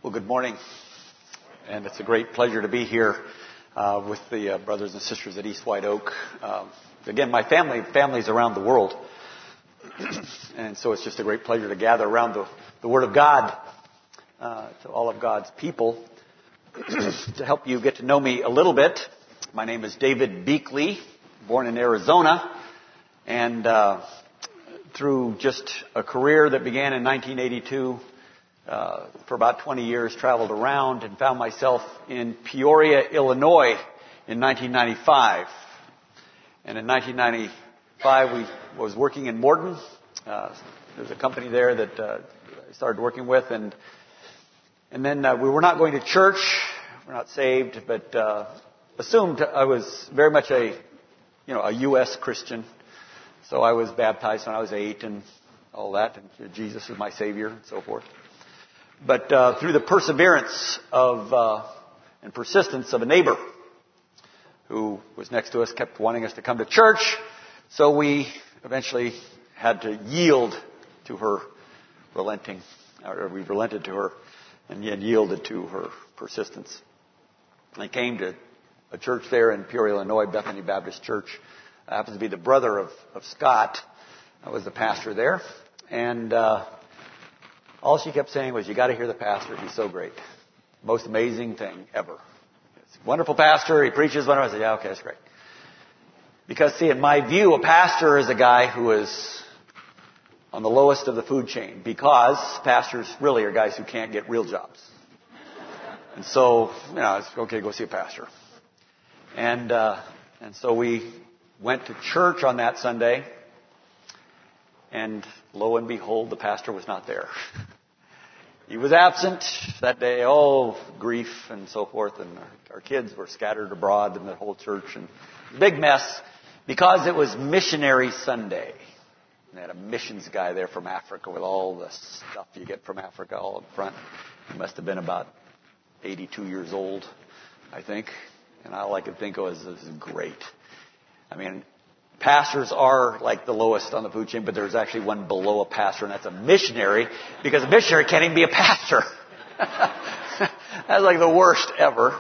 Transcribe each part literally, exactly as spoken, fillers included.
Well, good morning, and it's a great pleasure to be here uh, with the uh, brothers and sisters at East White Oak. Um, again, my family family's around the world, and so it's just a great pleasure to gather around the, the Word of God uh, to all of God's people. To help you get to know me a little bit, my name is David Beakley, born in Arizona, and uh, through just a career that began in nineteen eighty-two, Uh, for about twenty years, traveled around and found myself in Peoria, Illinois in nineteen ninety-five. And in nineteen ninety-five, we was working in Morton. Uh, there's a company there that uh, I started working with, and and then uh, we were not going to church. We're not saved, but uh, assumed I was very much a, you know, a U S Christian. So I was baptized when I was eight, and all that, and Jesus is my Savior, and so forth. But uh, through the perseverance of uh, and persistence of a neighbor who was next to us, kept wanting us to come to church, so we eventually had to yield to her relenting, or we relented to her and yet yielded to her persistence. I came to a church there in Peoria, Illinois, Bethany Baptist Church. I happens to be the brother of, of Scott. I was the pastor there, and uh, all she kept saying was, "You got to hear the pastor. He's so great. Most amazing thing ever. It's a wonderful pastor. He preaches wonderful." I said, "Yeah, okay, that's great." Because, see, in my view, a pastor is a guy who is on the lowest of the food chain, because pastors really are guys who can't get real jobs. And so, you know, it's okay, go see a pastor. And uh, and so we went to church on that Sunday, and lo and behold, the pastor was not there. He was absent that day. Oh, grief and so forth. And our, our kids were scattered abroad in the whole church. And big mess, because it was Missionary Sunday. And they had a missions guy there from Africa with all the stuff you get from Africa all up front. He must have been about eighty-two years old, I think. And all I could think of was, this is great. I mean, pastors are like the lowest on the food chain, but there's actually one below a pastor, and that's a missionary, because a missionary can't even be a pastor. That's like the worst ever.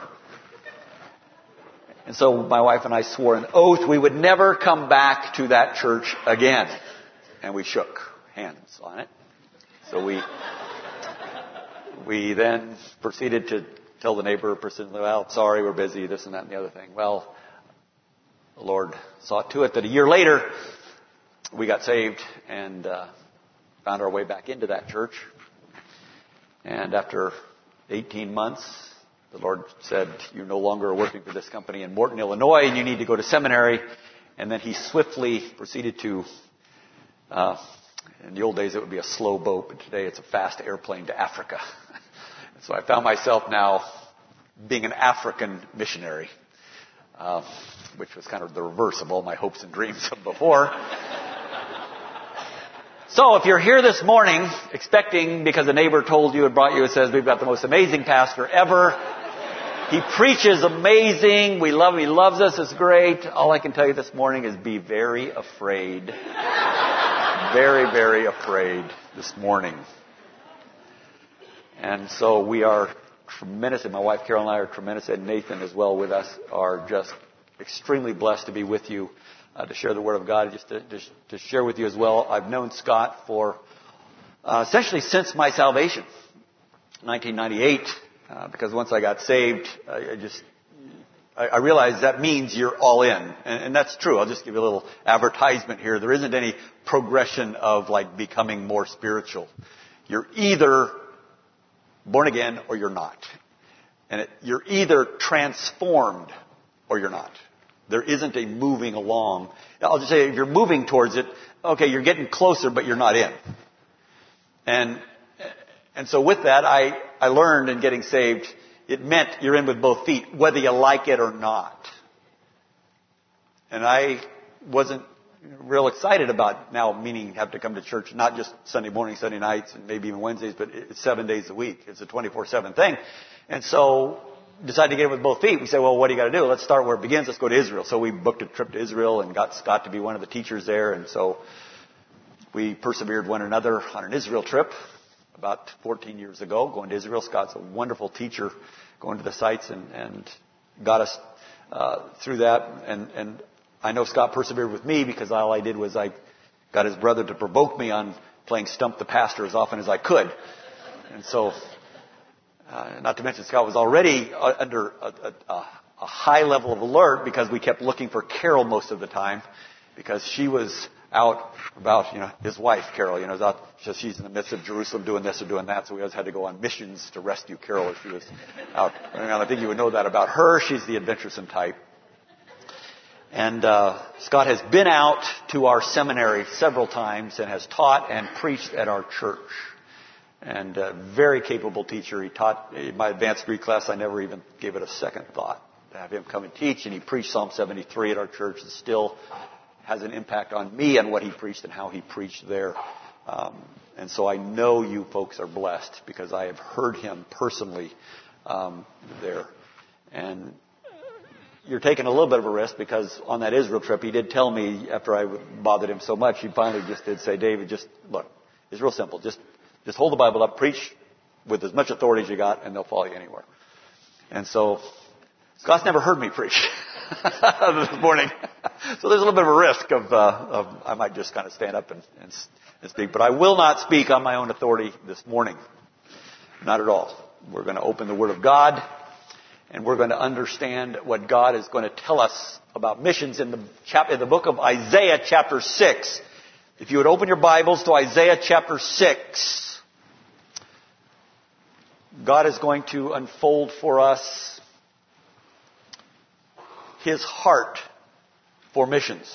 And so my wife and I swore an oath we would never come back to that church again. And we shook hands on it. So we we then proceeded to tell the neighbor, well, sorry, we're busy, this and that and the other thing. Well, the Lord saw to it that a year later, we got saved and uh, found our way back into that church. And after eighteen months, the Lord said, "You're no longer working for this company in Morton, Illinois, and you need to go to seminary." And then he swiftly proceeded to, uh, in the old days it would be a slow boat, but today it's a fast airplane to Africa. So I found myself now being an African missionary. Uh, which was kind of the reverse of all my hopes and dreams of before. So if you're here this morning expecting, because a neighbor told you and brought you and says, "We've got the most amazing pastor ever. He preaches amazing. We love him. He loves us. It's great." All I can tell you this morning is be very afraid. Very, very afraid this morning. And so we are tremendous, and my wife Carol and I are tremendous, and Nathan as well with us are just extremely blessed to be with you, uh, to share the Word of God, just to, to, to share with you as well. I've known Scott for uh, essentially since my salvation, nineteen ninety-eight, uh, because once I got saved, I, I just I, I realized that means you're all in, and, and that's true. I'll just give you a little advertisement here. There isn't any progression of like becoming more spiritual. You're either born again or you're not, and it, you're either transformed or you're not. There isn't a moving along. I'll just say, if you're moving towards it, okay, you're getting closer, but you're not in. And and so with that, I, I learned in getting saved, it meant you're in with both feet, whether you like it or not. And I wasn't real excited about now meaning have to come to church, not just Sunday morning, Sunday nights, and maybe even Wednesdays, but it's seven days a week. It's a twenty-four seven thing. And so decided to get it with both feet. We said, well, what do you got to do? Let's start where it begins. Let's go to Israel. So we booked a trip to Israel and got Scott to be one of the teachers there. And so we persevered one another on an Israel trip. about fourteen years ago, going to Israel. Scott's a wonderful teacher, going to the sites and, and got us uh, through that. And, and I know Scott persevered with me because all I did was I got his brother to provoke me on playing Stump the Pastor as often as I could. And so, uh, not to mention Scott was already uh, under a, a, a high level of alert because we kept looking for Carol most of the time because she was out about, you know, his wife, Carol, you know, is out, she's in the midst of Jerusalem doing this or doing that, so we always had to go on missions to rescue Carol if she was out. And I think you would know that about her. She's the adventuresome type. And uh, Scott has been out to our seminary several times and has taught and preached at our church. And a very capable teacher. He taught in my advanced Greek class. I never even gave it a second thought to have him come and teach. And he preached Psalm seventy-three at our church and still has an impact on me and what he preached and how he preached there. Um, and so I know you folks are blessed because I have heard him personally um, there. And you're taking a little bit of a risk because on that Israel trip, he did tell me after I bothered him so much, he finally just did say, David, just look, it's real simple. Just, just hold the Bible up, preach with as much authority as you got, and they'll follow you anywhere. And so Scott's never heard me preach this morning. So there's a little bit of a risk of, uh, of I might just kind of stand up and, and, and speak. But I will not speak on my own authority this morning. Not at all. We're going to open the Word of God, and we're going to understand what God is going to tell us about missions in the, chap- in the book of Isaiah chapter six. If you would open your Bibles to Isaiah chapter six, God is going to unfold for us His heart for missions.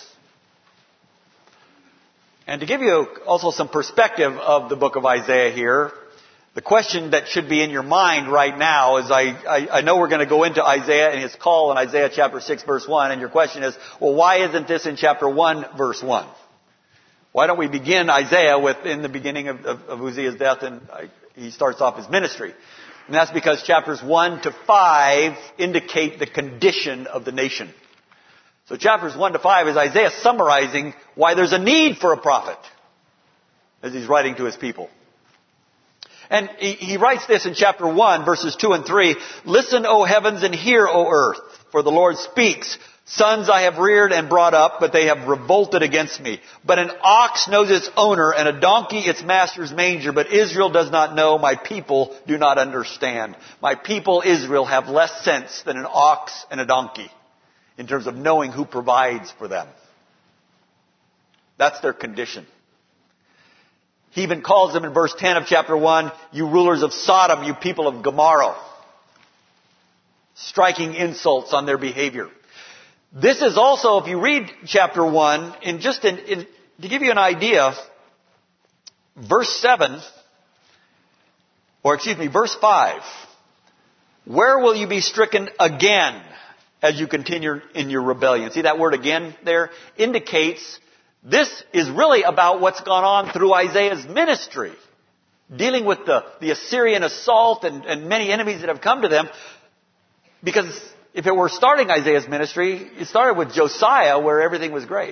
And to give you also some perspective of the book of Isaiah here, the question that should be in your mind right now is I, I, I know we're going to go into Isaiah and his call in Isaiah chapter six verse one, and your question is, well, why isn't this in chapter one verse one? Why don't we begin Isaiah with in the beginning of, of, of Uzziah's death, and I, he starts off his ministry? And that's because chapters one to five indicate the condition of the nation. So chapters one to five is Isaiah summarizing why there's a need for a prophet as he's writing to his people. And he, he writes this in chapter one, verses two and three. Listen, O heavens, and hear, O earth, for the Lord speaks. Sons I have reared and brought up, but they have revolted against me. But an ox knows its owner, and a donkey its master's manger. But Israel does not know, my people do not understand. My people Israel have less sense than an ox and a donkey in terms of knowing who provides for them. That's their condition. He even calls them in verse ten of chapter one, you rulers of Sodom, you people of Gomorrah, striking insults on their behavior. This is also, if you read chapter one, in just in, in, to give you an idea, verse seven, or excuse me, verse five, where will you be stricken again as you continue in your rebellion? See that word again there? Indicates this is really about what's gone on through Isaiah's ministry, dealing with the, the Assyrian assault and, and many enemies that have come to them. Because if it were starting Isaiah's ministry, it started with Josiah, where everything was great.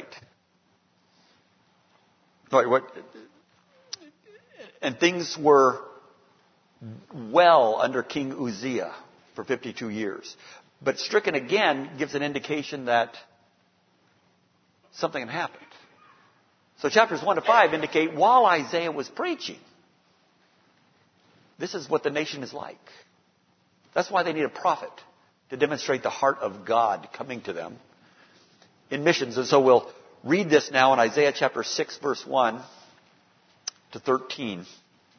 And things were well under King Uzziah for fifty-two years. But stricken again gives an indication that something had happened. So chapters one to five indicate while Isaiah was preaching, this is what the nation is like. That's why they need a prophet to demonstrate the heart of God coming to them in missions. And so we'll read this now in Isaiah chapter six, verse one to thirteen.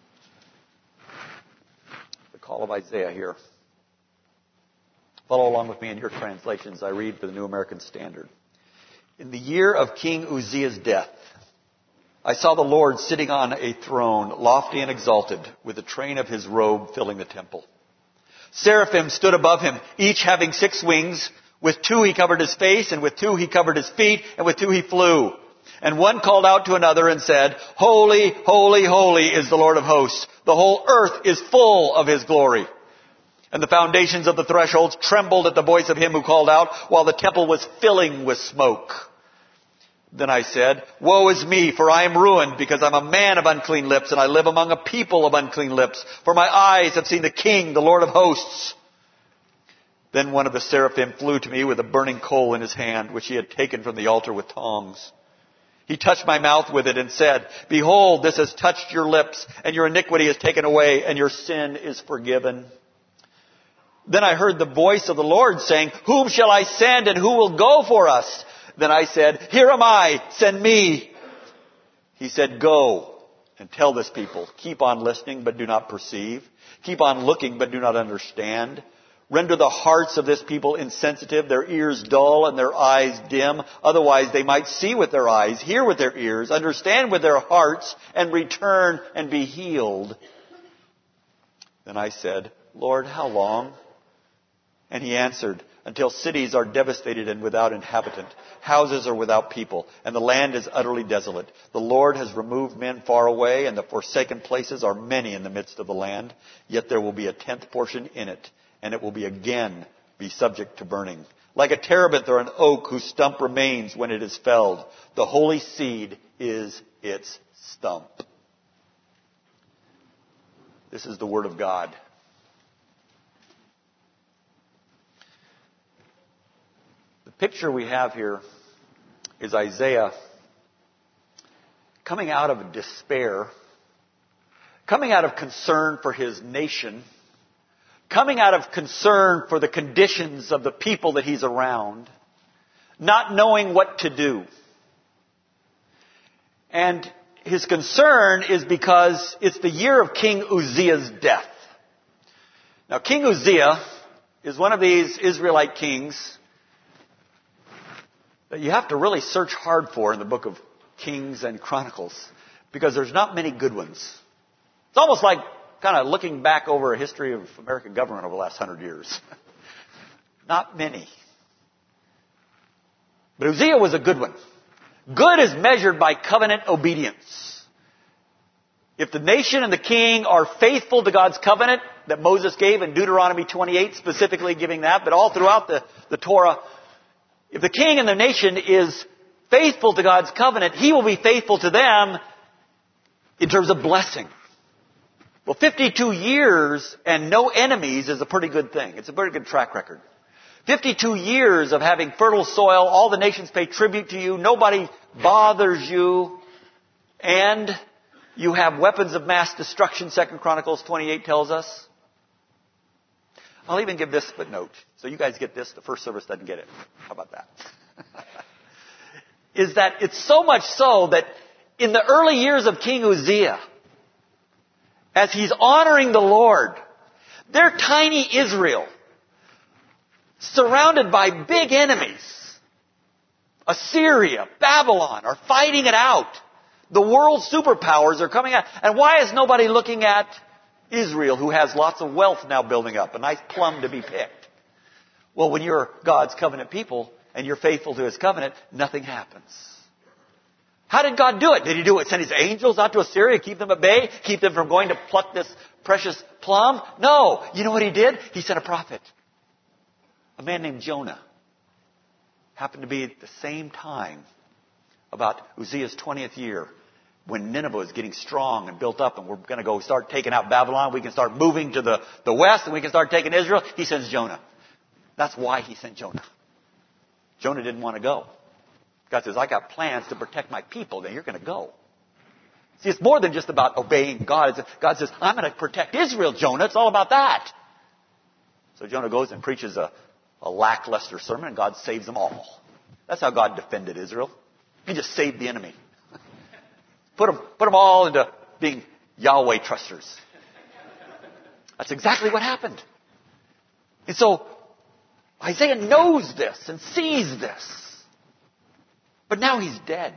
The call of Isaiah here. Follow along with me in your translations. I read for the New American Standard. In the year of King Uzziah's death, I saw the Lord sitting on a throne, lofty and exalted, with the train of his robe filling the temple. Seraphim stood above him, each having six wings. With two he covered his face, and with two he covered his feet, and with two he flew. And one called out to another and said, Holy, holy, holy is the Lord of hosts. The whole earth is full of his glory. And the foundations of the thresholds trembled at the voice of him who called out, while the temple was filling with smoke. Then I said, woe is me, for I am ruined, because I'm a man of unclean lips, and I live among a people of unclean lips. For my eyes have seen the King, the Lord of hosts. Then one of the seraphim flew to me with a burning coal in his hand, which he had taken from the altar with tongs. He touched my mouth with it and said, behold, this has touched your lips, and your iniquity is taken away, and your sin is forgiven. Then I heard the voice of the Lord saying, whom shall I send, and who will go for us? Then I said, here am I, send me. He said, go and tell this people, keep on listening, but do not perceive. Keep on looking, but do not understand. Render the hearts of this people insensitive, their ears dull, and their eyes dim. Otherwise they might see with their eyes, hear with their ears, understand with their hearts, and return and be healed. Then I said, Lord, how long? And he answered, until cities are devastated and without inhabitant, houses are without people, and the land is utterly desolate. The Lord has removed men far away, and the forsaken places are many in the midst of the land. Yet there will be a tenth portion in it, and it will be again be subject to burning. Like a terebinth or an oak whose stump remains when it is felled, the holy seed is its stump. This is the word of God. The picture we have here is Isaiah coming out of despair, coming out of concern for his nation, coming out of concern for the conditions of the people that he's around, not knowing what to do. And his concern is because it's the year of King Uzziah's death. Now, King Uzziah is one of these Israelite kings that you have to really search hard for in the book of Kings and Chronicles, because there's not many good ones. It's almost like kind of looking back over a history of American government over the last hundred years. Not many. But Uzziah was a good one. Good is measured by covenant obedience. If the nation and the king are faithful to God's covenant that Moses gave in Deuteronomy twenty-eight, specifically giving that, but all throughout the, the Torah, if the king and the nation is faithful to God's covenant, he will be faithful to them in terms of blessing. Well, fifty-two years and no enemies is a pretty good thing. It's a very good track record. fifty-two years of having fertile soil, all the nations pay tribute to you, nobody bothers you, and you have weapons of mass destruction, Second Chronicles twenty-eight tells us. I'll even give this footnote. So you guys get this, the first service doesn't get it. How about that? Is that it's so much so that in the early years of King Uzziah, as he's honoring the Lord, they're tiny Israel, surrounded by big enemies. Assyria, Babylon are fighting it out. The world superpowers are coming out. And why is nobody looking at Israel, who has lots of wealth now building up, a nice plum to be picked? Well, when you're God's covenant people and you're faithful to His covenant, nothing happens. How did God do it? Did He do it? Send His angels out to Assyria, keep them at bay, keep them from going to pluck this precious plum? No. You know what He did? He sent a prophet. A man named Jonah. Happened to be at the same time, about Uzziah's twentieth year, when Nineveh is getting strong and built up and we're going to go start taking out Babylon. We can start moving to the, the west and we can start taking Israel. He sends Jonah. That's why He sent Jonah. Jonah didn't want to go. God says, I got plans to protect my people. Then you're going to go. See, it's more than just about obeying God. God says, I'm going to protect Israel, Jonah. It's all about that. So Jonah goes and preaches a, a lackluster sermon, and God saves them all. That's how God defended Israel. He just saved the enemy. Put them, put them all into being Yahweh trusters. That's exactly what happened. And so Isaiah knows this and sees this. But now he's dead.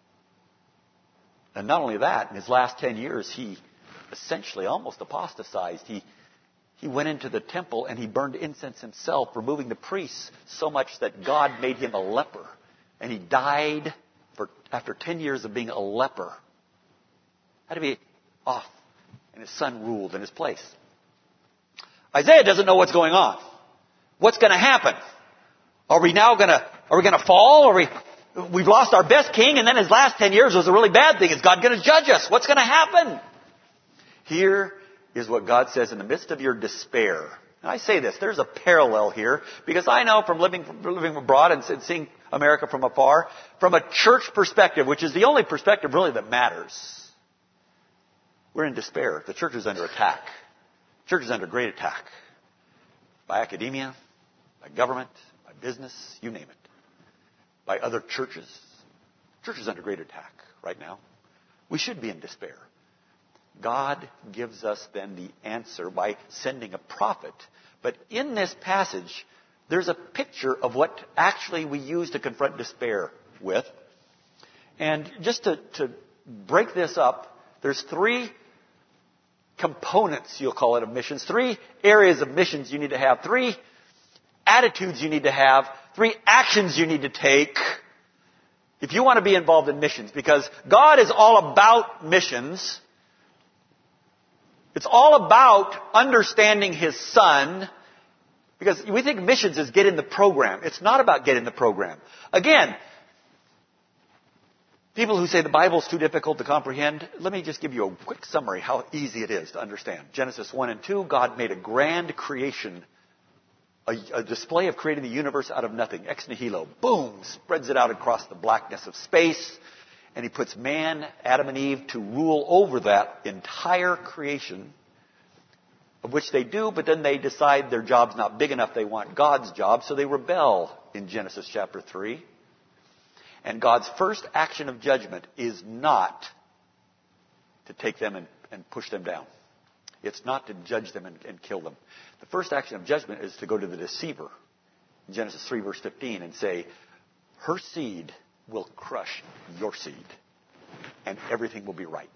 And not only that, in his last ten years, he essentially almost apostatized. He, he went into the temple and he burned incense himself, removing the priests so much that God made him a leper. And he died for, after ten years of being a leper. Had to be off. And his son ruled in his place. Isaiah doesn't know what's going on. What's going to happen? Are we now going to, are we going to fall? Are we, we've lost our best king, and then his last ten years was a really bad thing. Is God going to judge us? What's going to happen? Here is what God says in the midst of your despair. And I say this, there's a parallel here, because I know from living, from living abroad and seeing America from afar, from a church perspective, which is the only perspective really that matters, we're in despair. The church is under attack. The church is under great attack. By academia, by government, by business, you name it. By other churches. The church is under great attack right now. We should be in despair. God gives us then the answer by sending a prophet. But in this passage, there's a picture of what actually we use to confront despair with. And just to, to break this up, there's three components, you'll call it, of missions. Three areas of missions you need to have. Three attitudes you need to have. Three actions you need to take if you want to be involved in missions. Because God is all about missions. It's all about understanding His Son, because we think missions is get in the program. It's not about get in the program. Again, people who say the Bible's too difficult to comprehend, let me just give you a quick summary how easy it is to understand. Genesis one and two, God made a grand creation, a, a display of creating the universe out of nothing, ex nihilo. Boom, spreads it out across the blackness of space. And He puts man, Adam and Eve, to rule over that entire creation, of which they do, but then they decide their job's not big enough. They want God's job, so they rebel in Genesis chapter three. And God's first action of judgment is not to take them and, and push them down. It's not to judge them and, and kill them. The first action of judgment is to go to the deceiver, in Genesis three verse fifteen, and say, her seed will crush your seed, and everything will be right.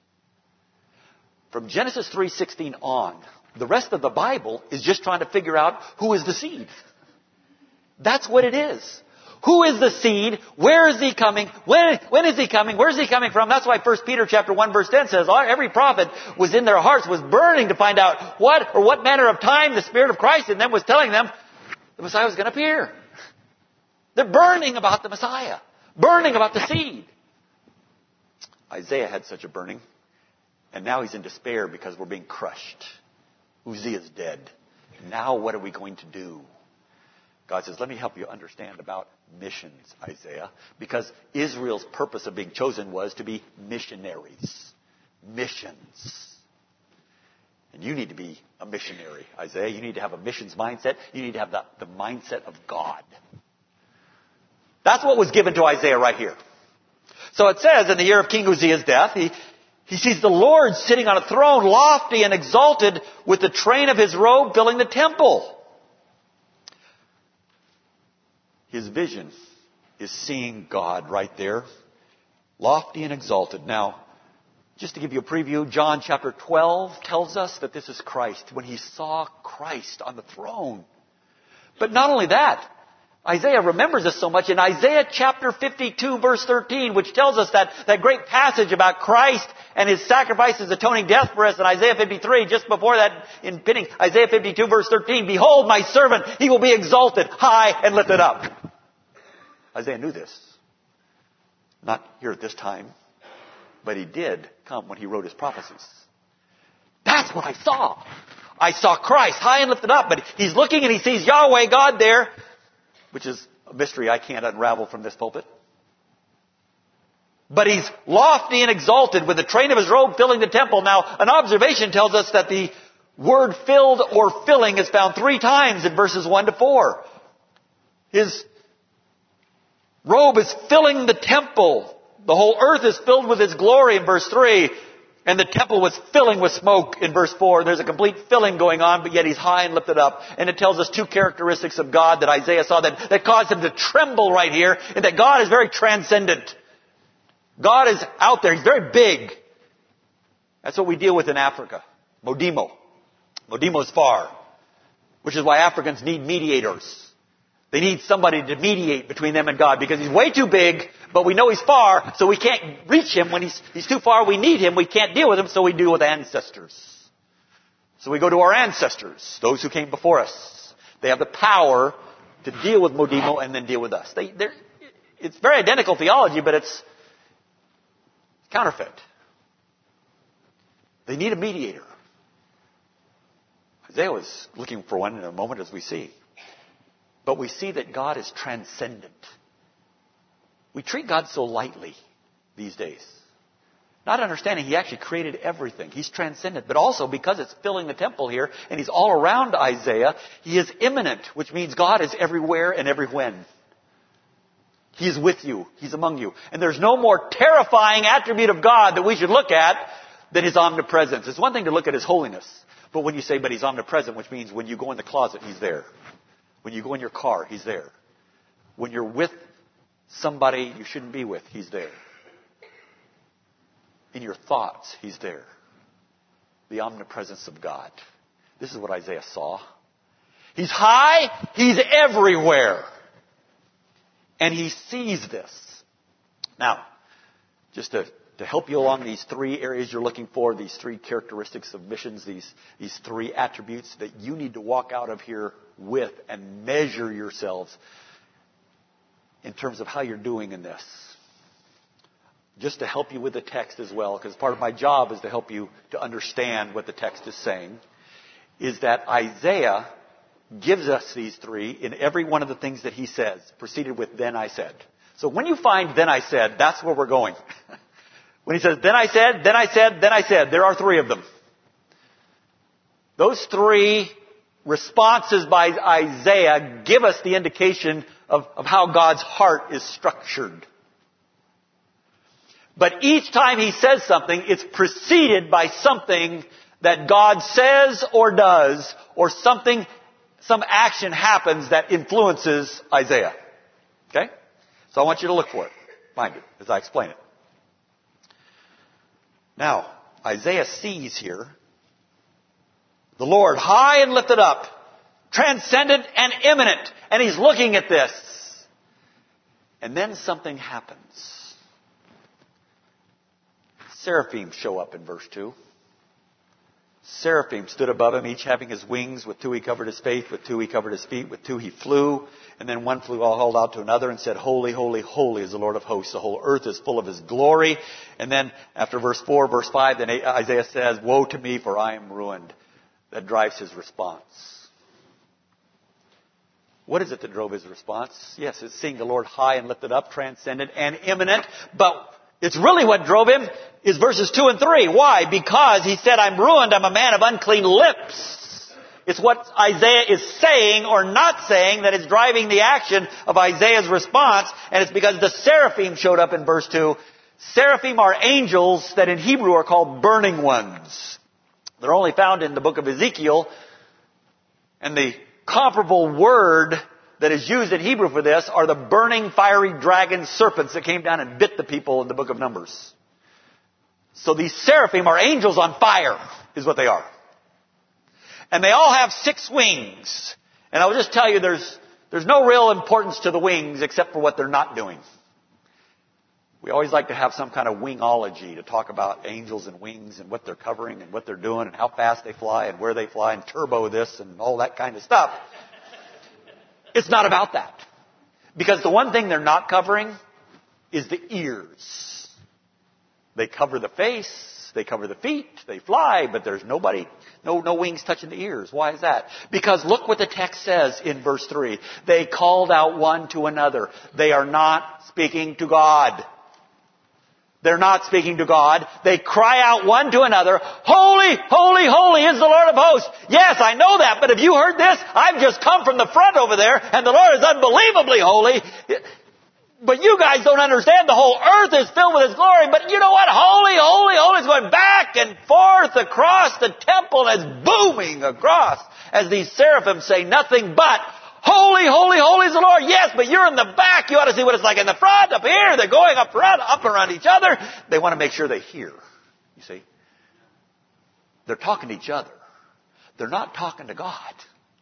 From Genesis three sixteen on, the rest of the Bible is just trying to figure out who is the seed. That's what it is. Who is the seed? Where is he coming? When, when is he coming? Where is he coming from? That's why First Peter chapter one verse ten says, every prophet was in their hearts, was burning to find out what or what manner of time the Spirit of Christ in them was telling them the Messiah was going to appear. They're burning about the Messiah. Burning about the seed. Isaiah had such a burning. And now he's in despair because we're being crushed. Uzziah's dead. Now what are we going to do? God says, let me help you understand about missions, Isaiah. Because Israel's purpose of being chosen was to be missionaries. Missions. And you need to be a missionary, Isaiah. You need to have a missions mindset. You need to have the, the mindset of God. That's what was given to Isaiah right here. So it says, in the year of King Uzziah's death, he, he sees the Lord sitting on a throne, lofty and exalted, with the train of His robe filling the temple. His vision is seeing God right there, lofty and exalted. Now, just to give you a preview, John chapter twelve tells us that this is Christ, when he saw Christ on the throne. But not only that, Isaiah remembers this so much in Isaiah chapter fifty-two verse thirteen, which tells us that, that great passage about Christ and His sacrifice, His atoning death for us in Isaiah fifty-three. Just before that, in pinning Isaiah fifty-two verse thirteen, behold my servant, he will be exalted, high and lifted up. Isaiah knew this. Not here at this time, but he did come when he wrote his prophecies. That's what I saw. I saw Christ high and lifted up, but he's looking and he sees Yahweh God there, which is a mystery I can't unravel from this pulpit. But he's lofty and exalted with the train of his robe filling the temple. Now, an observation tells us that the word filled or filling is found three times in verses one to four. His robe is filling the temple. The whole earth is filled with His glory in verse three. And the temple was filling with smoke in verse four. There's a complete filling going on, but yet He's high and lifted up. And it tells us two characteristics of God that Isaiah saw that, that caused him to tremble right here. And that God is very transcendent. God is out there. He's very big. That's what we deal with in Africa. Modimo. Modimo is far. Which is why Africans need mediators. They need somebody to mediate between them and God, because He's way too big, but we know He's far, so we can't reach Him. When He's, he's too far, we need Him. We can't deal with Him, so we deal with ancestors. So we go to our ancestors, those who came before us. They have the power to deal with Modimo and then deal with us. They, it's very identical theology, but it's counterfeit. They need a mediator. Isaiah was looking for one in a moment, as we see. But we see that God is transcendent. We treat God so lightly these days. Not understanding He actually created everything. He's transcendent. But also, because it's filling the temple here, and He's all around Isaiah, He is immanent, which means God is everywhere and every when. He is with you. He's among you. And there's no more terrifying attribute of God that we should look at than His omnipresence. It's one thing to look at His holiness. But when you say, but He's omnipresent, which means when you go in the closet, He's there. When you go in your car, He's there. When you're with somebody you shouldn't be with, He's there. In your thoughts, He's there. The omnipresence of God. This is what Isaiah saw. He's high. He's everywhere. And he sees this. Now, just to, to help you along these three areas you're looking for, these three characteristics of missions, these, these three attributes that you need to walk out of here with and measure yourselves in terms of how you're doing in this. Just to help you with the text as well, because part of my job is to help you to understand what the text is saying, is that Isaiah gives us these three in every one of the things that he says, preceded with, then I said. So when you find then I said, that's where we're going. When he says, then I said, then I said, then I said, there are three of them. Those three responses by Isaiah give us the indication of, of how God's heart is structured. But each time he says something, it's preceded by something that God says or does, or something, some action happens that influences Isaiah. Okay? So I want you to look for it. Find it as I explain it. Now, Isaiah sees here the Lord high and lifted up, transcendent and immanent. And he's looking at this. And then something happens. Seraphim show up in verse two. Seraphim stood above him, each having his wings. With two he covered his face, with two he covered his feet, with two he flew. And then one flew all held out to another and said, Holy, holy, holy is the Lord of hosts. The whole earth is full of his glory. And then after verse four, verse five, then Isaiah says, Woe to me, for I am ruined. That drives his response. What is it that drove his response? Yes, it's seeing the Lord high and lifted up, transcendent and immanent. But it's really what drove him is verses two and three. Why? Because he said, I'm ruined. I'm a man of unclean lips. It's what Isaiah is saying or not saying that is driving the action of Isaiah's response. And it's because the seraphim showed up in verse two. Seraphim are angels that in Hebrew are called burning ones. They're only found in the book of Ezekiel. And the comparable word that is used in Hebrew for this are the burning fiery dragon serpents that came down and bit the people in the book of Numbers. So these seraphim are angels on fire, is what they are. And they all have six wings. And I'll just tell you there's, there's no real importance to the wings except for what they're not doing. We always like to have some kind of wingology to talk about angels and wings and what they're covering and what they're doing and how fast they fly and where they fly and turbo this and all that kind of stuff. It's not about that. Because the one thing they're not covering is the ears. They cover the face, they cover the feet, they fly, but there's nobody, no, no wings touching the ears. Why is that? Because look what the text says in verse three. They called out one to another. They are not speaking to God. They're not speaking to God. They cry out one to another, Holy, holy, holy is the Lord of hosts. Yes, I know that, but have you heard this? I've just come from the front over there, and the Lord is unbelievably holy. But you guys don't understand. The whole earth is filled with His glory. But you know what? Holy, holy, holy is going back and forth across the temple as booming across as these seraphim say nothing but, Holy, holy, holy is the Lord. Yes, but you're in the back. You ought to see what it's like in the front, up here. They're going up around, up around each other. They want to make sure they hear. You see? They're talking to each other. They're not talking to God.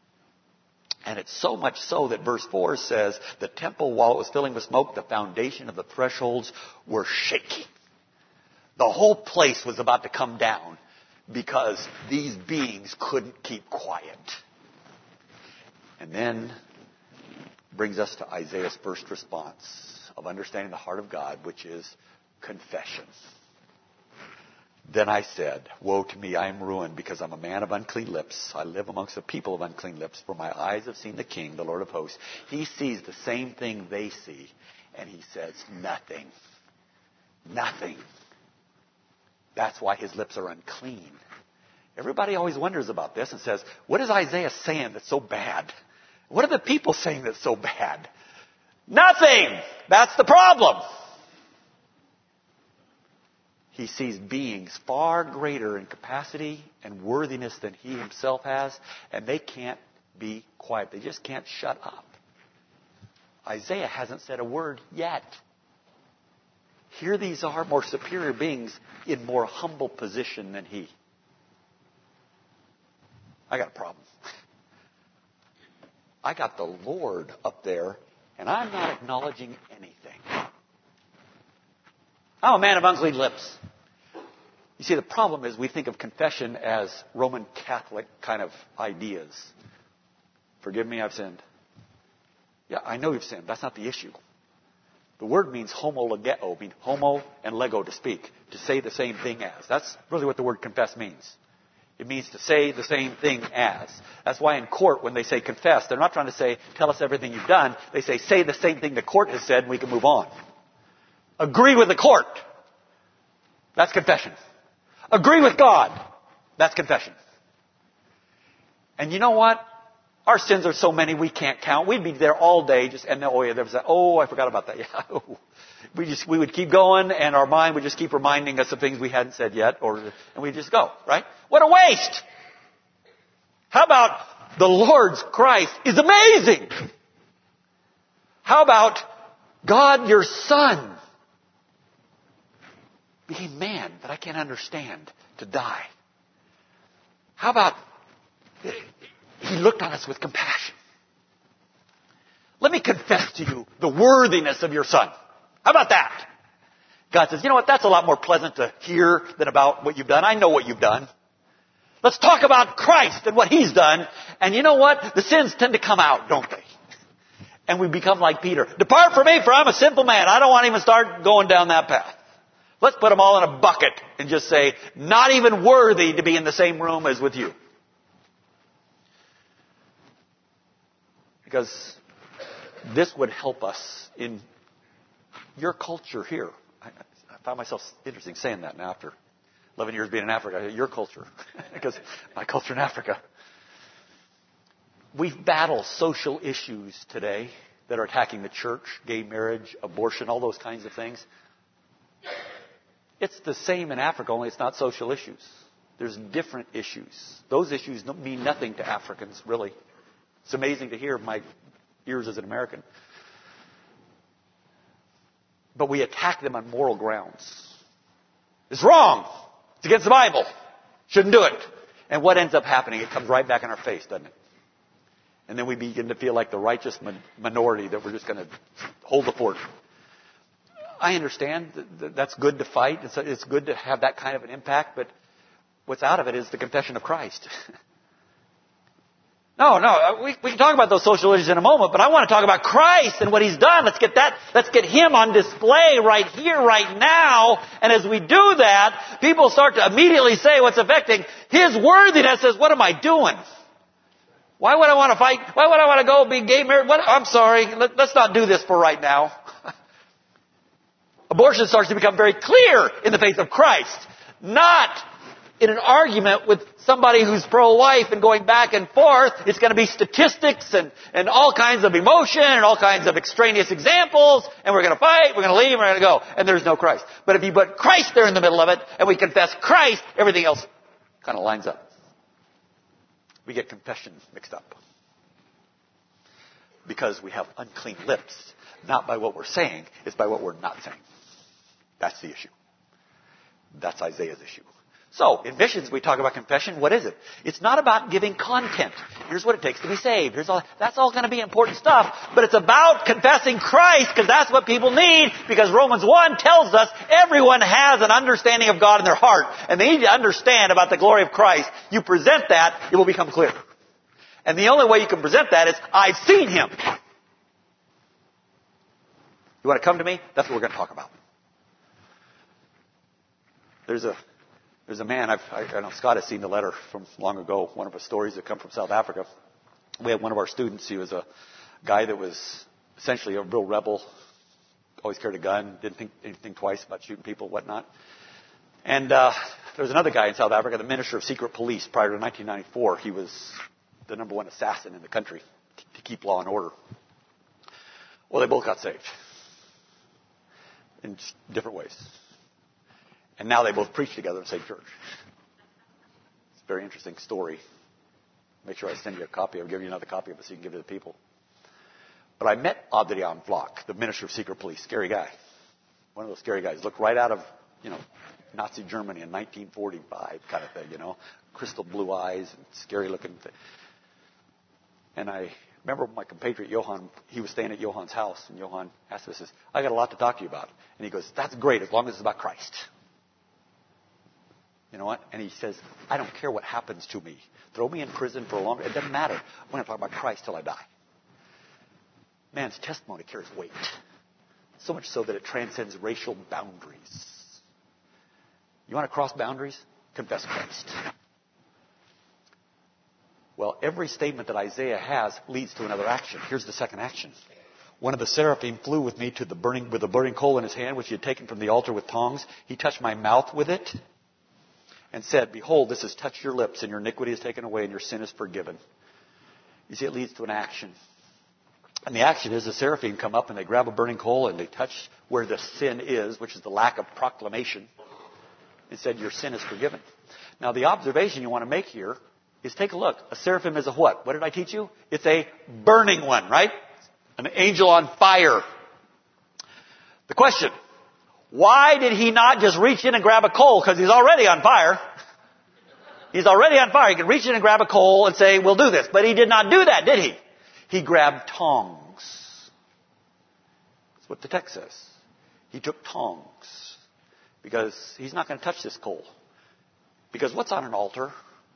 And it's so much so that verse four says, the temple, while it was filling with smoke, the foundation of the thresholds were shaking. The whole place was about to come down because these beings couldn't keep quiet. And then brings us to Isaiah's first response. of understanding the heart of God, which is confession. Then I said, woe to me, I am ruined, because I'm a man of unclean lips. I live amongst a people of unclean lips, for my eyes have seen the King, the Lord of hosts. He sees the same thing they see, and he says nothing. Nothing. That's why his lips are unclean. Everybody always wonders about this and says, what is Isaiah saying that's so bad? What are the people saying that's so bad? Nothing! That's the problem. He sees beings far greater in capacity and worthiness than he himself has, and they can't be quiet. They just can't shut up. Isaiah hasn't said a word yet. Here these are more superior beings in more humble position than he. I got a problem. I got the Lord up there, and I'm not acknowledging anything. I'm a man of unclean lips. You see, the problem is we think of confession as Roman Catholic kind of ideas. Forgive me, I've sinned. Yeah, I know you've sinned. That's not the issue. The word means homologeo, means homo and lego, to speak, to say the same thing as. That's really what the word confess means. It means to say the same thing as. That's why in court, when they say confess, they're not trying to say, tell us everything you've done. They say, say the same thing the court has said, and we can move on. Agree with the court. That's confession. Agree with God. That's confession. And you know what? Our sins are so many we can't count. We'd be there all day, just and oh yeah, there was that. Oh, I forgot about that. Yeah, we just we would keep going, and our mind would just keep reminding us of things we hadn't said yet, or and we'd just go. Right? What a waste! How about the Lord's Christ is amazing? How about God, your Son, became man that I can't understand to die? How about He looked on us with compassion? Let me confess to you the worthiness of your Son. How about that? God says, you know what? That's a lot more pleasant to hear than about what you've done. I know what you've done. Let's talk about Christ and what He's done. And you know what? The sins tend to come out, don't they? And we become like Peter. Depart from me, for I'm a sinful man. I don't want to even start going down that path. Let's put them all in a bucket and just say, not even worthy to be in the same room as with you. Because this would help us in your culture here. I, I found myself interesting saying that now after eleven years being in Africa. Your culture. Because my culture in Africa. We battle social issues today that are attacking the church, gay marriage, abortion, all those kinds of things. It's the same in Africa, only it's not social issues. There's different issues. Those issues don't mean nothing to Africans, really. It's amazing to hear my ears as an American. But we attack them on moral grounds. It's wrong. It's against the Bible. Shouldn't do it. And what ends up happening? It comes right back in our face, doesn't it? And then we begin to feel like the righteous minority that we're just going to hold the fort. I understand that that's good to fight. It's good to have that kind of an impact. But what's out of it is the confession of Christ. No, no, we, we can talk about those social issues in a moment, but I want to talk about Christ and what He's done. Let's get that, let's get Him on display right here, right now. And as we do that, people start to immediately say what's affecting His worthiness is, what am I doing? Why would I want to fight? Why would I want to go be gay married? What? I'm sorry. Let, let's not do this for right now. Abortion starts to become very clear in the face of Christ, not in an argument with somebody who's pro-life and going back and forth. It's going to be statistics and, and all kinds of emotion and all kinds of extraneous examples, and we're going to fight, we're going to leave, we're going to go, and there's no Christ. But if you put Christ there in the middle of it, and we confess Christ, everything else kind of lines up. We get confession mixed up. Because we have unclean lips, not by what we're saying, it's by what we're not saying. That's the issue. That's Isaiah's issue. So, in missions, we talk about confession. What is it? It's not about giving content. Here's what it takes to be saved. Here's all, that's all going to be important stuff. But it's about confessing Christ, because that's what people need. Because Romans one tells us everyone has an understanding of God in their heart. And they need to understand about the glory of Christ. You present that, it will become clear. And the only way you can present that is, I've seen Him. You want to come to me? That's what we're going to talk about. There's a there's a man, I've, I, I know Scott has seen the letter from long ago, one of his stories that come from South Africa. We had one of our students, he was a guy that was essentially a real rebel, always carried a gun, didn't think anything twice about shooting people, whatnot. And uh, there was another guy in South Africa, the Minister of Secret Police, prior to nineteen ninety-four. He was the number one assassin in the country to keep law and order. Well, they both got saved in different ways. And now they both preach together in the same church. It's a very interesting story. Make sure I send you a copy. I'll give you another copy of it so you can give it to the people. But I met Adrian Vlok, the Minister of Secret Police. Scary guy. One of those scary guys. Looked right out of, you know, Nazi Germany in nineteen forty-five kind of thing, you know. Crystal blue eyes and scary looking thing. And I remember my compatriot Johan, he was staying at Johan's house. And Johan asked me, says, I got a lot to talk to you about. And he goes, that's great as long as it's about Christ. You know what? And he says, I don't care what happens to me. Throw me in prison for a long time. It doesn't matter. I'm going to talk about Christ till I die. Man's testimony carries weight. So much so that it transcends racial boundaries. You want to cross boundaries? Confess Christ. Well, every statement that Isaiah has leads to another action. Here's the second action. One of the seraphim flew with me to the burning, with a burning coal in his hand, which he had taken from the altar with tongs. He touched my mouth with it and said, behold, this has touched your lips, and your iniquity is taken away, and your sin is forgiven. You see, it leads to an action. And the action is the seraphim come up and they grab a burning coal and they touch where the sin is, which is the lack of proclamation, and said, your sin is forgiven. Now, the observation you want to make here is take a look. A seraphim is a what? What did I teach you? It's a burning one, right? An angel on fire. The question, why did he not just reach in and grab a coal? Because he's already on fire. He's already on fire. He can reach in and grab a coal and say, we'll do this. But he did not do that, did he? He grabbed tongs. That's what the text says. He took tongs. Because he's not going to touch this coal. Because what's on an altar?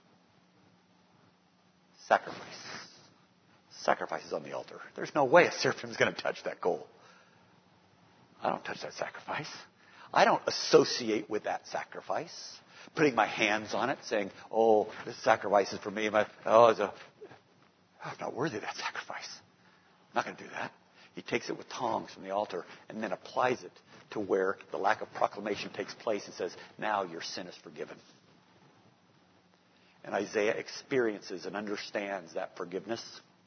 Sacrifice. Sacrifice is on the altar. There's no way a seraphim is going to touch that coal. I don't touch that sacrifice. I don't associate with that sacrifice. Putting my hands on it, saying, oh, this sacrifice is for me. My, oh, it's a, I'm not worthy of that sacrifice. I'm not going to do that. He takes it with tongs from the altar and then applies it to where the lack of proclamation takes place and says, now your sin is forgiven. And Isaiah experiences and understands that forgiveness.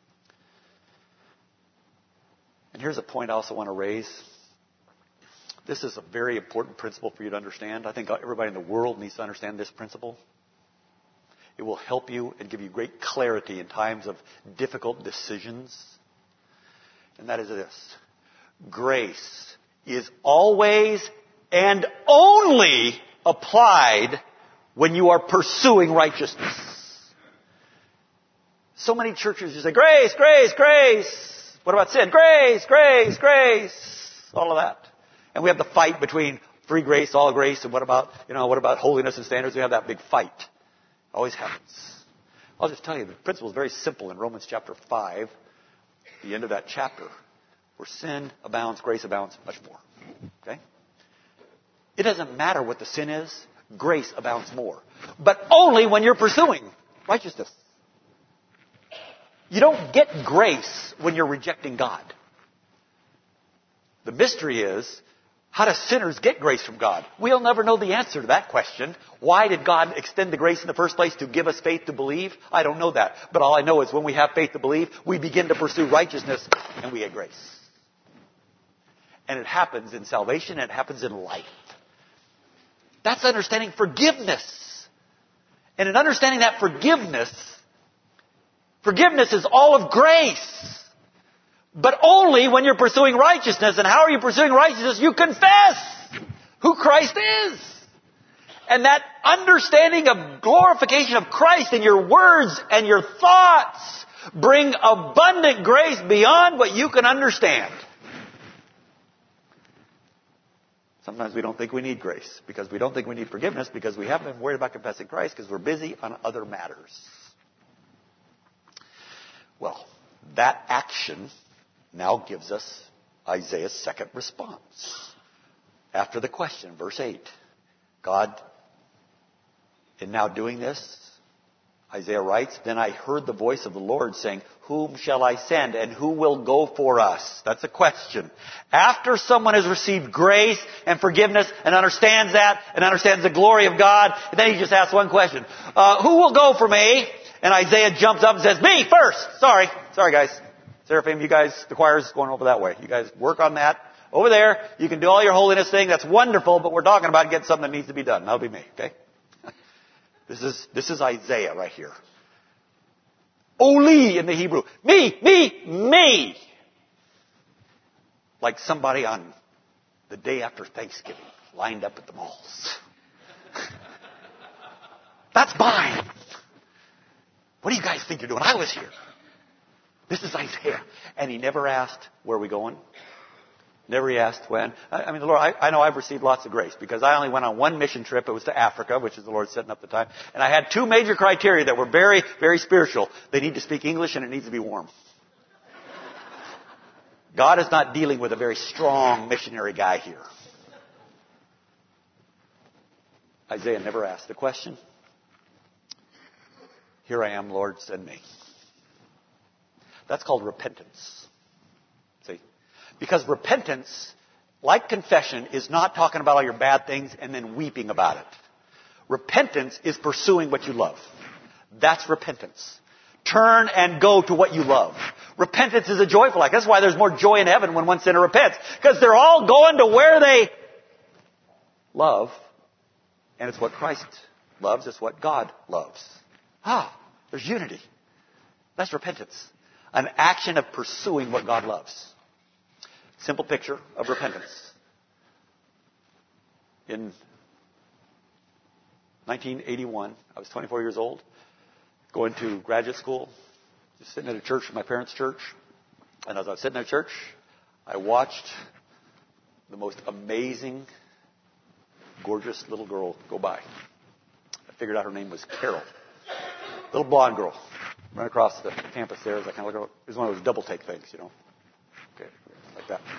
And here's a point I also want to raise. This is a very important principle for you to understand. I think everybody in the world needs to understand this principle. It will help you and give you great clarity in times of difficult decisions. And that is this. Grace is always and only applied when you are pursuing righteousness. So many churches just say, grace, grace, grace. What about sin? Grace, grace, grace. All of that. And we have the fight between free grace, all grace, and what about, you know, what about holiness and standards? We have that big fight. Always happens. I'll just tell you, the principle is very simple in Romans chapter five, the end of that chapter, where sin abounds, grace abounds much more. Okay? It doesn't matter what the sin is, grace abounds more. But only when you're pursuing righteousness. You don't get grace when you're rejecting God. The mystery is, how do sinners get grace from God? We'll never know the answer to that question. Why did God extend the grace in the first place? To give us faith to believe? I don't know that. But all I know is when we have faith to believe, we begin to pursue righteousness and we get grace. And it happens in salvation and it happens in life. That's understanding forgiveness. And in understanding that forgiveness, forgiveness is all of grace. But only when you're pursuing righteousness. And how are you pursuing righteousness? You confess who Christ is. And that understanding of glorification of Christ in your words and your thoughts bring abundant grace beyond what you can understand. Sometimes we don't think we need grace because we don't think we need forgiveness because we haven't been worried about confessing Christ because we're busy on other matters. Well, that action now gives us Isaiah's second response. After the question, verse eight. God, in now doing this, Isaiah writes, then I heard the voice of the Lord saying, whom shall I send and who will go for us? That's a question. After someone has received grace and forgiveness and understands that and understands the glory of God, and then he just asks one question. Uh, who will go for me? And Isaiah jumps up and says, me first. Sorry. Sorry, guys. Seraphim, you guys, the choir's going over that way. You guys work on that. Over there, you can do all your holiness thing. That's wonderful, but we're talking about getting something that needs to be done. That'll be me, okay? This is, this is Isaiah right here. Oli in the Hebrew. Me, me, me. Like somebody on the day after Thanksgiving lined up at the malls. That's mine. What do you guys think you're doing? I was here. This is Isaiah. And he never asked, where are we going? Never he asked when. I mean, the Lord, I, I know I've received lots of grace because I only went on one mission trip. It was to Africa, which is the Lord setting up the time. And I had two major criteria that were very, very spiritual. They need to speak English and it needs to be warm. God is not dealing with a very strong missionary guy here. Isaiah never asked the question. Here I am, Lord, send me. That's called repentance. See? Because repentance, like confession, is not talking about all your bad things and then weeping about it. Repentance is pursuing what you love. That's repentance. Turn and go to what you love. Repentance is a joyful act. That's why there's more joy in heaven when one sinner repents. Because they're all going to where they love. And it's what Christ loves. It's what God loves. Ah, there's unity. That's repentance. An action of pursuing what God loves. Simple picture of repentance. In nineteen eighty-one, I was twenty-four years old, going to graduate school, just sitting at a church, my parents' church. And as I was sitting at church, I watched the most amazing, gorgeous little girl go by. I figured out her name was Carol. Little blonde girl. Ran across the campus there as I kind of looked. It was one of those double take things, you know. Okay, like that.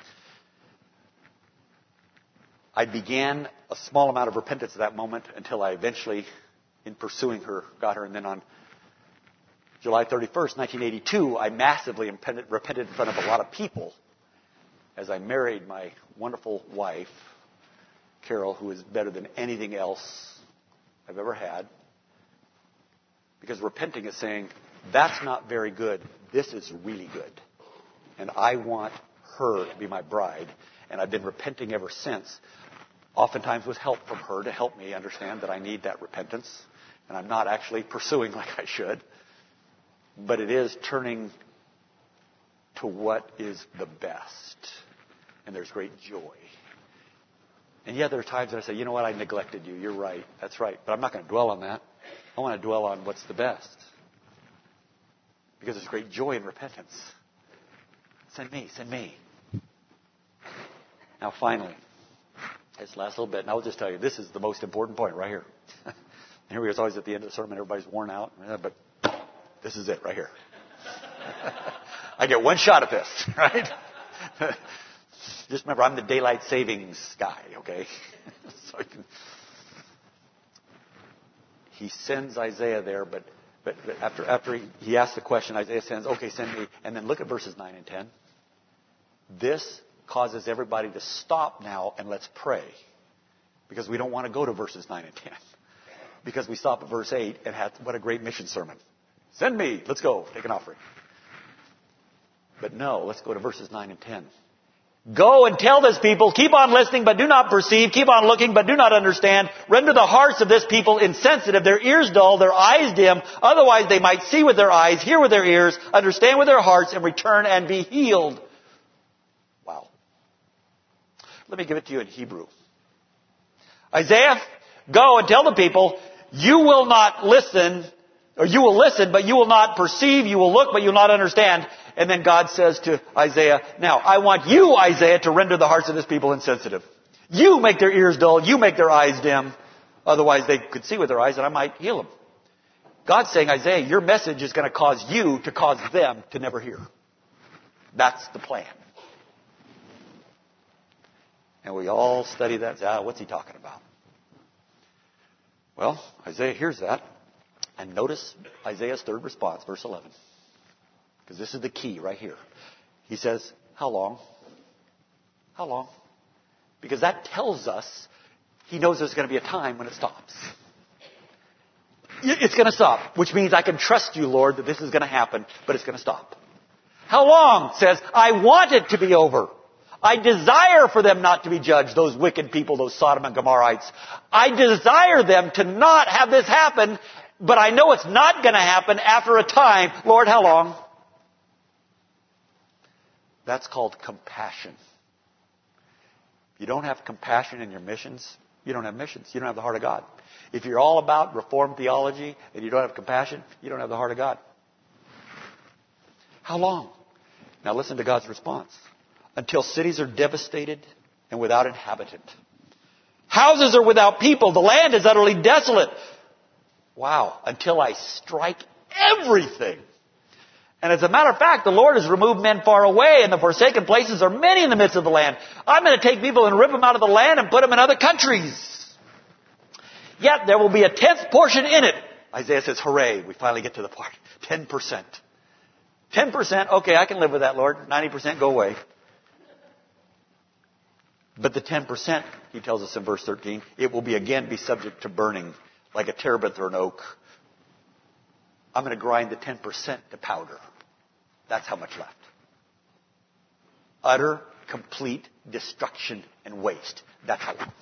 I began a small amount of repentance at that moment until I eventually, in pursuing her, got her. And then on July thirty-first, nineteen eighty-two, I massively repented in front of a lot of people as I married my wonderful wife, Carol, who is better than anything else I've ever had. Because repenting is saying, that's not very good. This is really good. And I want her to be my bride. And I've been repenting ever since. Oftentimes with help from her to help me understand that I need that repentance. And I'm not actually pursuing like I should. But it is turning to what is the best. And there's great joy. And yet there are times that I say, you know what, I neglected you. You're right. That's right. But I'm not going to dwell on that. I want to dwell on what's the best. Because there's great joy in repentance. Send me, send me. Now finally, this last little bit, and I'll just tell you, this is the most important point right here. Here we are, it's always at the end of the sermon, everybody's worn out, but this is it right here. I get one shot at this, right? Just remember, I'm the daylight savings guy, okay? So I can... He sends Isaiah there, but, but, but after, after he, he asks the question, Isaiah sends, okay, send me. And then look at verses nine and ten. This causes everybody to stop now and let's pray. Because we don't want to go to verses nine and ten. Because we stop at verse eight and had, what a great mission sermon. Send me, let's go, take an offering. But no, let's go to verses nine and ten. Go and tell this people, keep on listening but do not perceive, keep on looking but do not understand. Render the hearts of this people insensitive, their ears dull, their eyes dim. Otherwise they might see with their eyes, hear with their ears, understand with their hearts, and return and be healed. Wow. Let me give it to you in Hebrew. Isaiah, go and tell the people, you will not listen, or you will listen, but you will not perceive, you will look, but you will not understand. And then God says to Isaiah, now, I want you, Isaiah, to render the hearts of this people insensitive. You make their ears dull. You make their eyes dim. Otherwise, they could see with their eyes and I might heal them. God's saying, Isaiah, your message is going to cause you to cause them to never hear. That's the plan. And we all study that. Ah, what's he talking about? Well, Isaiah hears that. And notice Isaiah's third response, verse eleven. Because this is the key right here. He says, how long? How long? Because that tells us he knows there's going to be a time when it stops. It's going to stop, which means I can trust you, Lord, that this is going to happen, but it's going to stop. How long? Says, I want it to be over. I desire for them not to be judged, those wicked people, those Sodom and Gomorrahites. I desire them to not have this happen, but I know it's not going to happen after a time. Lord, how long? That's called compassion. If you don't have compassion in your missions, you don't have missions. You don't have the heart of God. If you're all about Reformed theology and you don't have compassion, you don't have the heart of God. How long? Now listen to God's response. Until cities are devastated and without inhabitant. Houses are without people. The land is utterly desolate. Wow. Until I strike everything. And as a matter of fact, the Lord has removed men far away, and the forsaken places are many in the midst of the land. I'm going to take people and rip them out of the land and put them in other countries. Yet there will be a tenth portion in it. Isaiah says, hooray, we finally get to the part. Ten percent. Ten percent, okay, I can live with that, Lord. Ninety percent, go away. But the ten percent, he tells us in verse thirteen, it will be again be subject to burning, like a terebinth or an oak. I'm going to grind the ten percent to powder. That's how much left. Utter, complete destruction and waste. That's how left.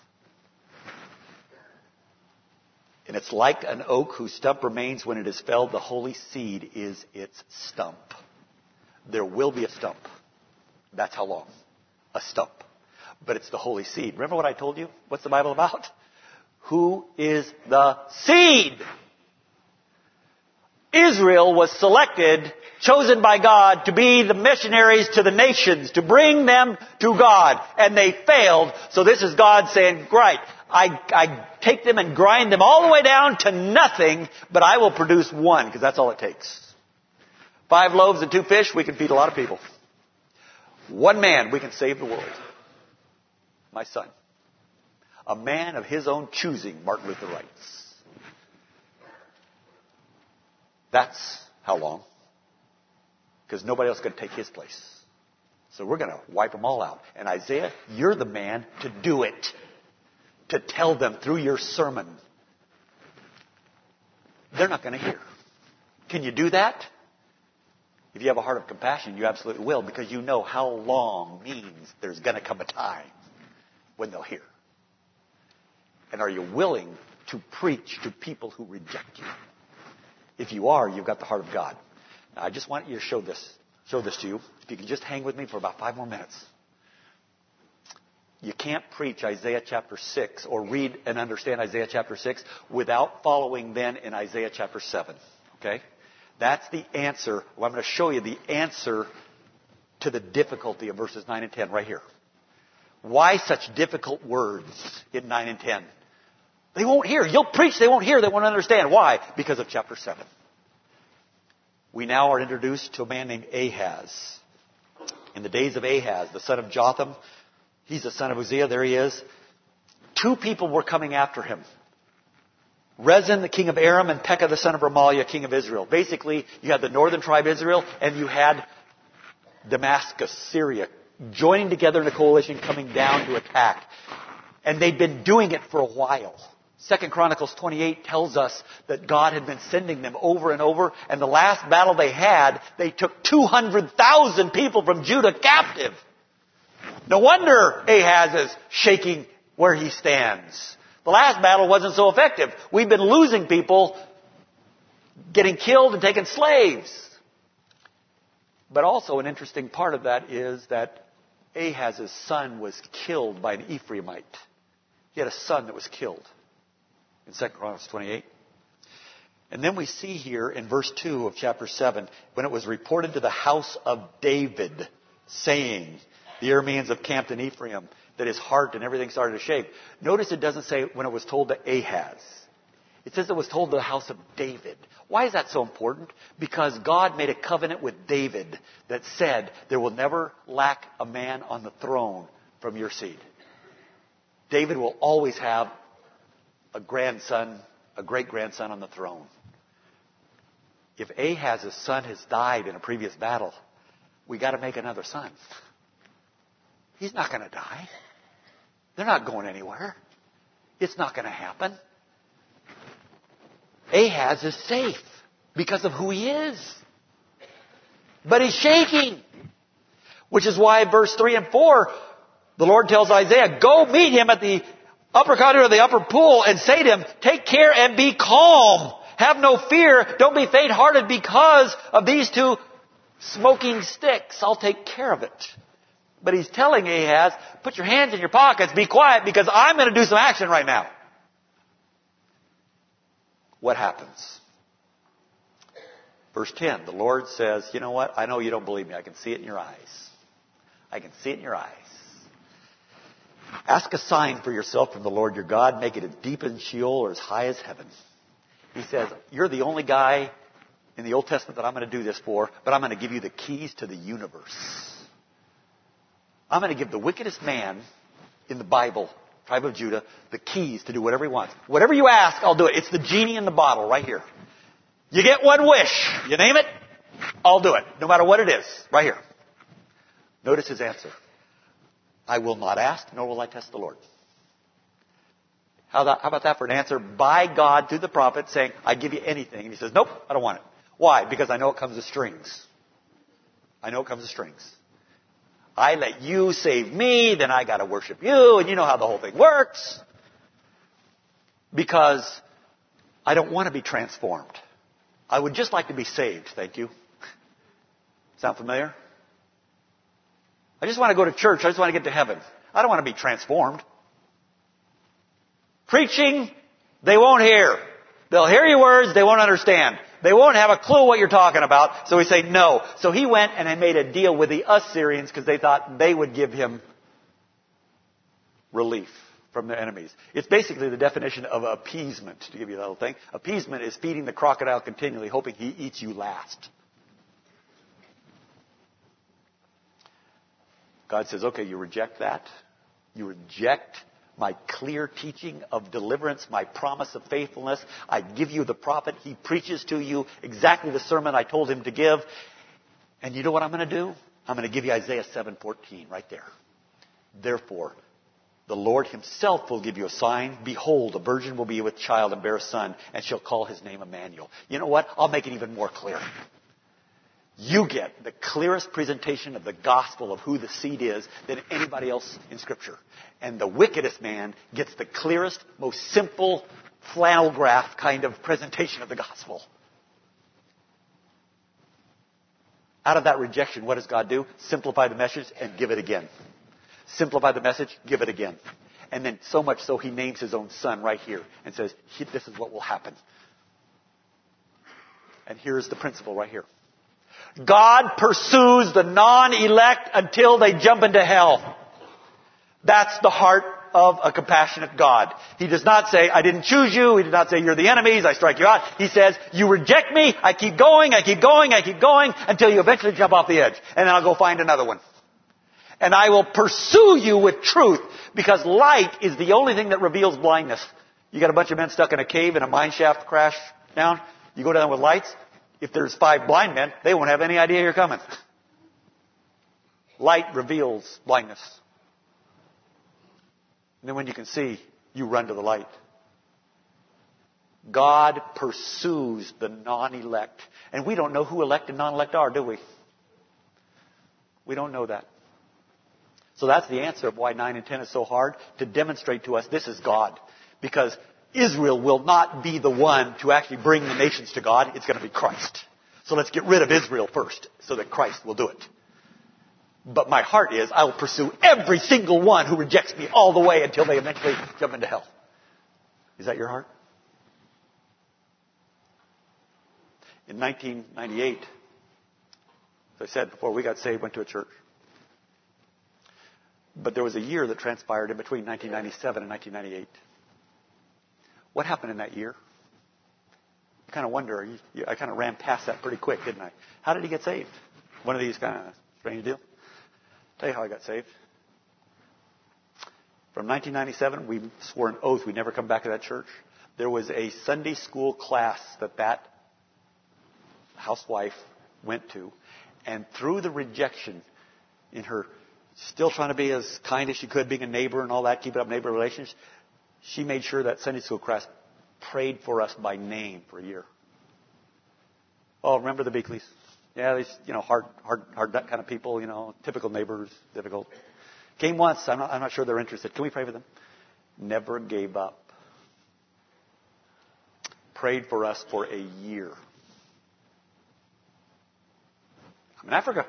And it's like an oak whose stump remains when it is felled. The holy seed is its stump. There will be a stump. That's how long. A stump. But it's the holy seed. Remember what I told you? What's the Bible about? Who is the seed? Israel was selected, chosen by God to be the missionaries to the nations, to bring them to God. And they failed. So this is God saying, great, I, I take them and grind them all the way down to nothing, but I will produce one, because that's all it takes. Five loaves and two fish, we can feed a lot of people. One man, we can save the world. My son. A man of his own choosing, Martin Luther writes. That's how long. Because nobody else is going to take his place. So we're going to wipe them all out. And Isaiah, you're the man to do it. To tell them through your sermon. They're not going to hear. Can you do that? If you have a heart of compassion, you absolutely will. Because you know how long means there's going to come a time when they'll hear. And are you willing to preach to people who reject you? If you are, you've got the heart of God. Now, I just want you to show this, show this to you. If you can just hang with me for about five more minutes. You can't preach Isaiah chapter six or read and understand Isaiah chapter six without following then in Isaiah chapter seven. Okay? That's the answer. Well, I'm going to show you the answer to the difficulty of verses nine and ten right here. Why such difficult words in nine and ten? They won't hear. You'll preach, they won't hear, they won't understand. Why? Because of chapter seven. We now are introduced to a man named Ahaz. In the days of Ahaz, the son of Jotham, he's the son of Uzziah, there he is. Two people were coming after him. Rezin, the king of Aram, and Pekah, the son of Remaliah, king of Israel. Basically, you had the northern tribe Israel, and you had Damascus, Syria, joining together in a coalition coming down to attack. And they'd been doing it for a while. Second Chronicles twenty-eight tells us that God had been sending them over and over. And the last battle they had, they took two hundred thousand people from Judah captive. No wonder Ahaz is shaking where he stands. The last battle wasn't so effective. We've been losing people, getting killed and taking slaves. But also an interesting part of that is that Ahaz's son was killed by an Ephraimite. He had a son that was killed in Second Chronicles twenty-eight. And then we see here in verse two of chapter seven, when it was reported to the house of David, saying, the Arameans have camped in Ephraim, that his heart and everything started to shake. Notice it doesn't say when it was told to Ahaz. It says it was told to the house of David. Why is that so important? Because God made a covenant with David that said, there will never lack a man on the throne from your seed. David will always have a grandson, a great-grandson on the throne. If Ahaz's son has died in a previous battle, we got to make another son. He's not going to die. They're not going anywhere. It's not going to happen. Ahaz is safe because of who he is. But he's shaking. Which is why verse three and four, the Lord tells Isaiah, go meet him at the upper conduit of the upper pool and say to him, take care and be calm. Have no fear. Don't be faint-hearted because of these two smoking sticks. I'll take care of it. But he's telling Ahaz, put your hands in your pockets, be quiet, because I'm going to do some action right now. What happens? Verse ten, the Lord says, you know what? I know you don't believe me. I can see it in your eyes. I can see it in your eyes. Ask a sign for yourself from the Lord your God. Make it as deep as Sheol or as high as heaven. He says, you're the only guy in the Old Testament that I'm going to do this for, but I'm going to give you the keys to the universe. I'm going to give the wickedest man in the Bible, tribe of Judah, the keys to do whatever he wants. Whatever you ask, I'll do it. It's the genie in the bottle right here. You get one wish. You name it, I'll do it. No matter what it is. Right here. Notice his answer. I will not ask, nor will I test the Lord. How, that, how about that for an answer by God through the prophet saying, I give you anything. And he says, nope, I don't want it. Why? Because I know it comes with strings. I know it comes with strings. I let you save me, then I got to worship you, and you know how the whole thing works. Because I don't want to be transformed. I would just like to be saved, thank you. Sound familiar? I just want to go to church. I just want to get to heaven. I don't want to be transformed. Preaching, they won't hear. They'll hear your words, they won't understand. They won't have a clue what you're talking about. So we say no. So he went and he made a deal with the Assyrians because they thought they would give him relief from their enemies. It's basically the definition of appeasement, to give you that little thing. Appeasement is feeding the crocodile continually, hoping he eats you last. God says, okay, you reject that. You reject my clear teaching of deliverance, my promise of faithfulness. I give you the prophet. He preaches to you exactly the sermon I told him to give. And you know what I'm going to do? I'm going to give you Isaiah seven fourteen right there. Therefore, the Lord himself will give you a sign. Behold, a virgin will be with child and bear a son, and she'll call his name Emmanuel. You know what? I'll make it even more clear. You get the clearest presentation of the gospel of who the seed is than anybody else in Scripture. And the wickedest man gets the clearest, most simple, flannel graph kind of presentation of the gospel. Out of that rejection, what does God do? Simplify the message and give it again. Simplify the message, give it again. And then so much so he names his own son right here and says, this is what will happen. And here's the principle right here. God pursues the non-elect until they jump into hell. That's the heart of a compassionate God. He does not say, I didn't choose you. He does not say, you're the enemies. I strike you out. He says, you reject me. I keep going. I keep going. I keep going until you eventually jump off the edge. And then I'll go find another one. And I will pursue you with truth, because light is the only thing that reveals blindness. You got a bunch of men stuck in a cave and a mine shaft crash down. You go down with lights. If there's five blind men, they won't have any idea you're coming. Light reveals blindness. And then when you can see, you run to the light. God pursues the non-elect. And we don't know who elect and non-elect are, do we? We don't know that. So that's the answer of why nine and ten is so hard, to demonstrate to us this is God. Because Israel will not be the one to actually bring the nations to God. It's going to be Christ. So let's get rid of Israel first so that Christ will do it. But my heart is, I will pursue every single one who rejects me all the way until they eventually jump into hell. Is that your heart? In nineteen ninety-eight, as I said before, we got saved, went to a church. But there was a year that transpired in between nineteen ninety-seven and nineteen ninety-eight. What happened in that year? You kind of wonder. You, you, I kind of ran past that pretty quick, didn't I? How did he get saved? One of these kind of strange deal. Tell you how I got saved. from nineteen ninety-seven, we swore an oath we'd never come back to that church. There was a Sunday school class that that housewife went to, and through the rejection in her still trying to be as kind as she could, being a neighbor and all that, keeping up neighbor relations, she made sure that Sunday school class prayed for us by name for a year. Oh, remember the Beakleys? Yeah, these, you know, hard, hard, hard, that kind of people, you know, typical neighbors, difficult. Came once. I'm not, I'm not sure they're interested. Can we pray for them? Never gave up. Prayed for us for a year. I'm in Africa.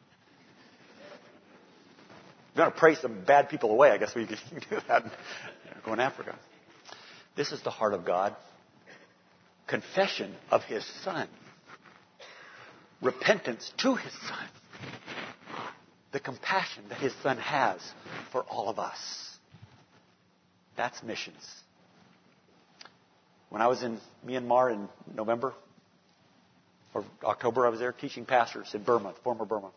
If you're going to pray some bad people away, I guess we can do that. Go in Africa. This is the heart of God. Confession of His Son. Repentance to His Son. The compassion that His Son has for all of us. That's missions. When I was in Myanmar in November or October, I was there teaching pastors in Burma, former Burma.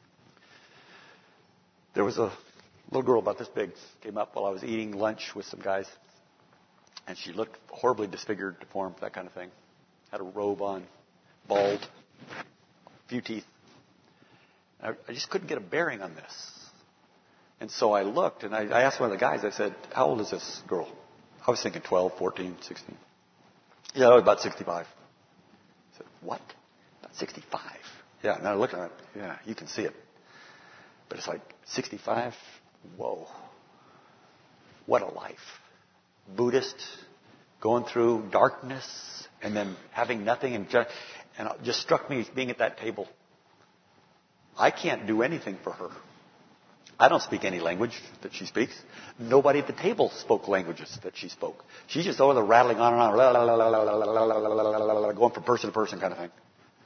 There was a little girl about this big came up while I was eating lunch with some guys. And she looked horribly disfigured, deformed, that kind of thing. Had a robe on, bald, few teeth. I, I just couldn't get a bearing on this. And so I looked, and I, I asked one of the guys, I said, how old is this girl? I was thinking twelve, fourteen, sixteen. Yeah, I was about sixty-five. I said, what? About sixty-five? Yeah, and I looked at it. Yeah, you can see it. But it's like, sixty-five? Whoa. What a life. Buddhist, going through darkness, and then having nothing. And just, and it just struck me being at that table. I can't do anything for her. I don't speak any language that she speaks. Nobody at the table spoke languages that she spoke. She's just over there rattling on and on, la, la, la, la, la, la, la, la, la, la, la, going from person to person kind of thing.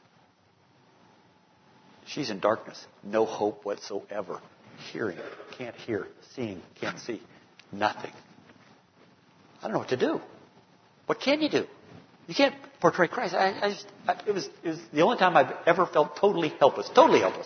She's in darkness. No hope whatsoever. Hearing, can't hear. Seeing, can't see. Nothing. I don't know what to do. What can you do? You can't portray Christ. I, I just, I, it, was, it was the only time I've ever felt totally helpless. Totally helpless.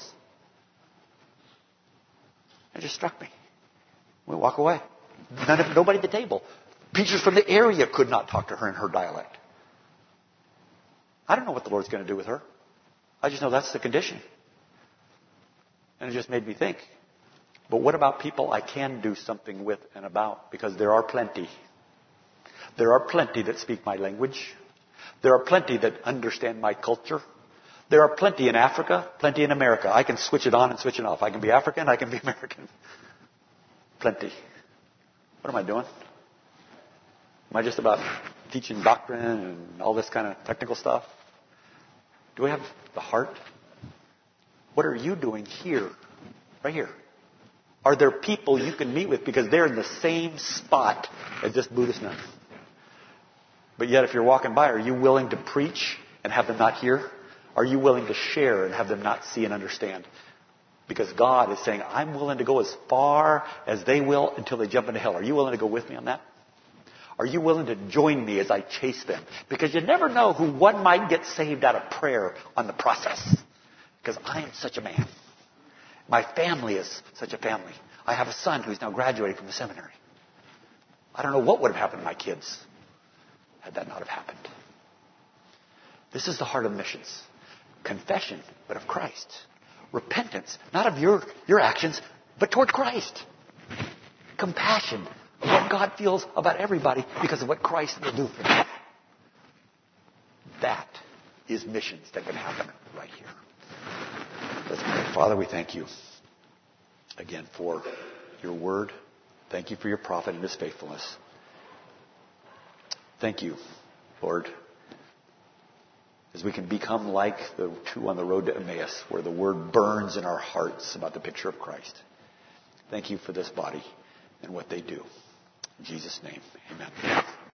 It just struck me. We walk away. None of, nobody at the table. Preachers from the area could not talk to her in her dialect. I don't know what the Lord's going to do with her. I just know that's the condition. And it just made me think. But what about people I can do something with and about? Because there are plenty. There are plenty that speak my language. There are plenty that understand my culture. There are plenty in Africa, plenty in America. I can switch it on and switch it off. I can be African, I can be American. Plenty. What am I doing? Am I just about teaching doctrine and all this kind of technical stuff? Do we have the heart? What are you doing here? Right here. Are there people you can meet with because they're in the same spot as this Buddhist nun? But yet if you're walking by, are you willing to preach and have them not hear? Are you willing to share and have them not see and understand? Because God is saying, I'm willing to go as far as they will until they jump into hell. Are you willing to go with me on that? Are you willing to join me as I chase them? Because you never know who one might get saved out of prayer on the process. Because I am such a man. My family is such a family. I have a son who's now graduating from the seminary. I don't know what would have happened to my kids had that not have happened. This is the heart of missions. Confession, but of Christ. Repentance, not of your, your actions, but toward Christ. Compassion of what God feels about everybody because of what Christ will do for them. That is missions that can happen right here. Let's pray. Father, we thank you again for your word. Thank you for your prophet and his faithfulness. Thank you, Lord, as we can become like the two on the road to Emmaus, where the word burns in our hearts about the picture of Christ. Thank you for this body and what they do. In Jesus' name, amen.